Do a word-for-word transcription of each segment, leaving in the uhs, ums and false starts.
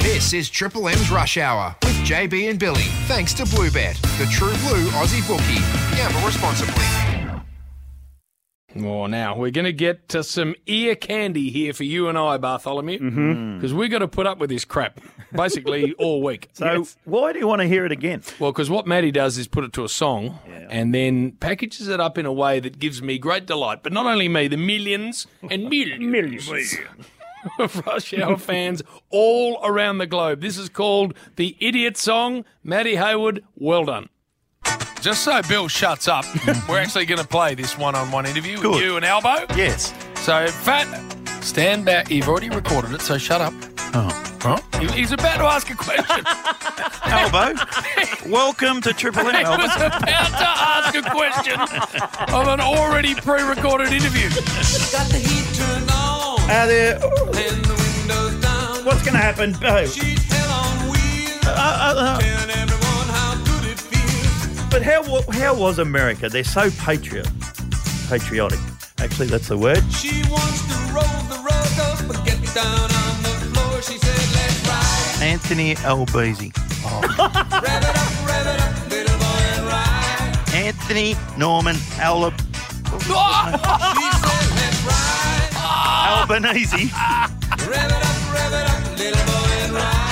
This is Triple M's Rush Hour with J B and Billy. Thanks to Bluebet, the true blue Aussie bookie. Gamble responsibly. Well, now, we're going to get to some ear candy here for you and I, Bartholomew, because mm-hmm. we've got to put up with this crap basically all week. So yes. Why do you want to hear it again? Well, because what Maddie does is put it to a song yeah. and then packages it up in a way that gives me great delight. But not only me, the millions and millions, millions. of Rush Hour fans all around the globe. This is called The Idiot Song. Maddie Hayward, well done. Just so Bill shuts up, we're actually going to play this one-on-one interview Good. with you and Albo. Yes. So, Fat, stand back. You've already recorded it, so shut up. Oh. Huh? He's about to ask a question. Albo, welcome to Triple M. He was about to ask a question of an already pre-recorded interview. Got the heat turned on. Are there... And the windows down. What's going to happen? Oh. She's hell on wheels. Uh, uh, uh. Telling everyone how good it feels. But how how was America? They're so patriot, patriotic. Actually, that's the word. She wants to roll the rug up, but get down on the floor. She said, let's ride. Anthony Albanese. Oh. Rev it up, rev it up, little boy, and ride. Anthony Norman Alab. She said, let's ride. Albanese. Rev it up, rev it up, little boy, and ride.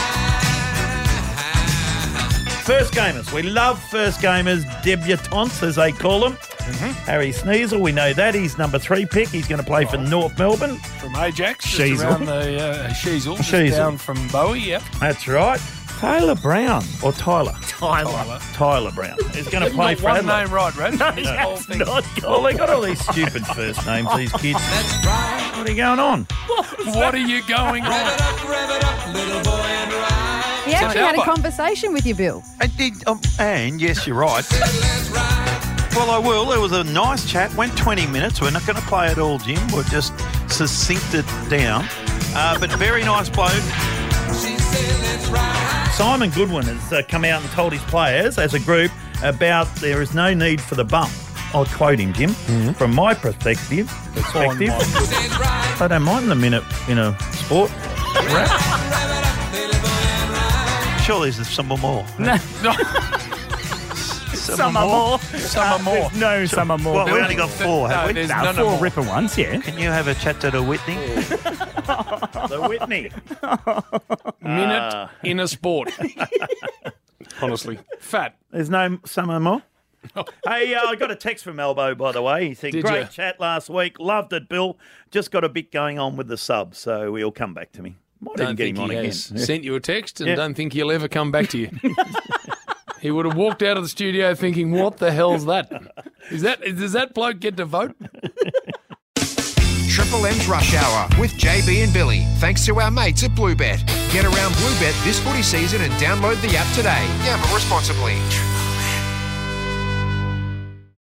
First gamers. We love first gamers, debutantes, as they call them. Mm-hmm. Harry Sneasel, we know that. He's number three pick. He's going to play for North Melbourne. From Ajax. Sheasel. Just around the uh, Sheasel. Just Sheasel. down from Bowie, yep. That's right. Taylor Brown. Or Tyler. Tyler. Tyler, Tyler Brown. He's going to play got for one Adelaide. name right, Rad. No, that's not. Well, they got all these stupid first names, these kids. That's right. What are you going on? What are you going Rev on? it up, rev it up, little boy, and ride. He actually had a Albo. conversation with you, Bill. And, did, um, and yes, you're right. Said, let's ride. Well, I will. It was a nice chat. Went twenty minutes. We're not going to play it all, Jim. We'll just succinct it down. Uh, but very nice bloke. She said, let's ride. Simon Goodwin has uh, come out and told his players as a group about there is no need for the bump. I'll quote him, Jim. Mm-hmm. From my perspective, perspective, Said, ride. I don't mind the minute in a sport. Surely there's some more. No. No. Some are more. Some are more. There's no some are more. Well, we only got four, have No, we? there's No, none four more. ripper ones, yeah. Can you have a chat to the Whitney? The Whitney. Minute Uh. in a sport. Honestly. Fat. There's no summer more. Hey, uh, I got a text from Elbo, by the way. He said, Did great ya? chat last week. Loved it, Bill. Just got a bit going on with the sub, so he'll come back to me. Might even Don't get think him on he again. has sent you a text and Yeah. don't think he'll ever come back to you. He would have walked out of the studio thinking, what the hell's that? Is that does that bloke get to vote? Triple M's Rush Hour with J B and Billy. Thanks to our mates at Bluebet. Get around Bluebet this footy season and download the app today. Gamble responsibly.